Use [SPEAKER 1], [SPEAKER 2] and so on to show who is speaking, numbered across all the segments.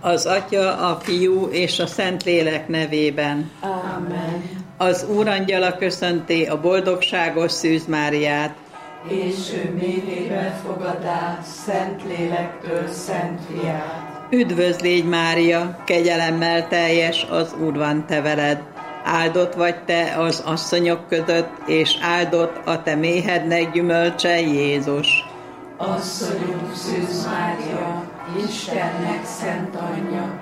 [SPEAKER 1] Az Atya, a Fiú és a Szentlélek nevében.
[SPEAKER 2] Amen.
[SPEAKER 1] Az Úrangyala köszönti a boldogságos Szűz Máriát.
[SPEAKER 2] És ő méhébe fogadá Szentlélektől Szent Fiát.
[SPEAKER 1] Üdvözl légy, Mária, kegyelemmel teljes, az Úr van te veled. Áldott vagy te az asszonyok között, és áldott a te méhednek gyümölcse, Jézus.
[SPEAKER 2] Asszonyunk Szűz Mária, Istennek szent anyja,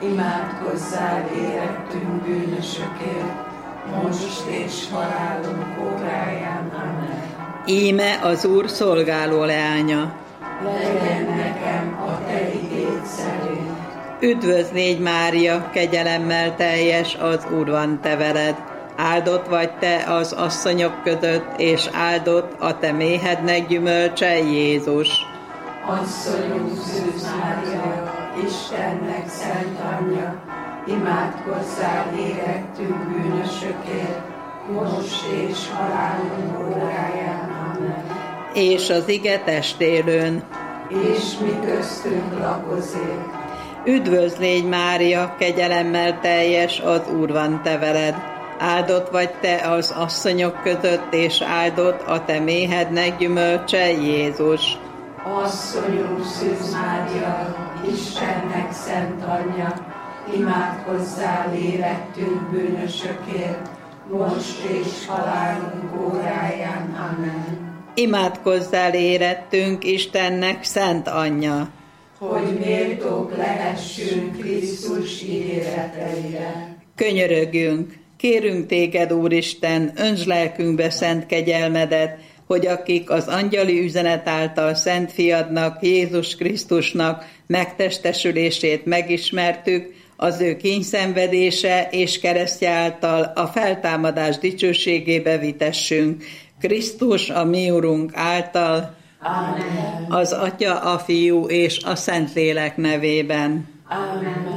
[SPEAKER 2] imádkozzál érettünk bűnösökért, most és halálunk óráján. Amen.
[SPEAKER 1] Íme az Úr szolgáló leánya.
[SPEAKER 2] Legyen nekem a te igéd szerint.
[SPEAKER 1] Üdvözl légy, Mária, kegyelemmel teljes, az Úr van te veled. Áldott vagy te az asszonyok között, és áldott a te méhednek gyümölcse, Jézus.
[SPEAKER 2] Asszonyunk Szűz Mária, Istennek szent anyja, imádkozzál érettünk bűnösökért, most és halálunk óráján. Amen.
[SPEAKER 1] És az ige testélőn.
[SPEAKER 2] És mi köztünk lakozik.
[SPEAKER 1] Üdvözl légy, Mária, kegyelemmel teljes, az Úr van te veled. Áldott vagy te az asszonyok között, és áldott a te méhednek gyümölcse, Jézus.
[SPEAKER 2] Asszonyunk Szűz Mária, Istennek szent anyja, imádkozzál érettünk bűnösökért, most és halálunk óráján. Amen.
[SPEAKER 1] Imádkozzál érettünk, Istennek szent anyja,
[SPEAKER 2] hogy méltók lehessünk Krisztus ígéreteire.
[SPEAKER 1] Könyörögjünk, kérünk téged, Úristen, öntsd lelkünkbe szent kegyelmedet, hogy akik az angyali üzenet által Szent Fiadnak, Jézus Krisztusnak megtestesülését megismertük, az ő kínyszenvedése és keresztje által a feltámadás dicsőségébe vitessünk. Krisztus, a mi Urunk által,
[SPEAKER 2] Amen.
[SPEAKER 1] az Atya, a Fiú és a Szentlélek nevében.
[SPEAKER 2] Amen.